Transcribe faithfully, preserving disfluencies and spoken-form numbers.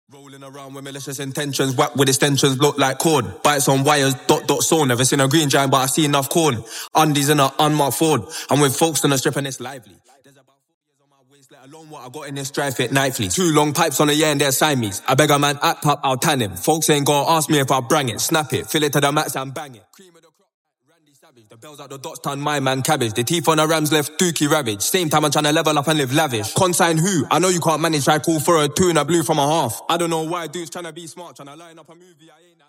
Rolling around with malicious intentions, whack with extensions, look like cord. Bites on wires, dot dot saw. Never seen a green giant, but I see enough corn. Undies in a unmarked Ford. I'm with folks on the strip and it's lively. There's about four years on my waist, let alone what I got in this dry fit nightly. Two long pipes on the year and they're Siamese. I beg a man, act up, I'll tan him. Folks ain't gonna ask me if I brang it. Snap it, fill it to the max and bang it. Cream of the crop, Randy Savage. The bells out the dots turn my man cabbage. The teeth on the Rams left dookie ravage. Same time I'm trying to level up and live lavish. Consign who? I know you can't manage. I call for a two and a blue from a half. I don't know why dudes trying to be smart, trying to line up a movie I ain't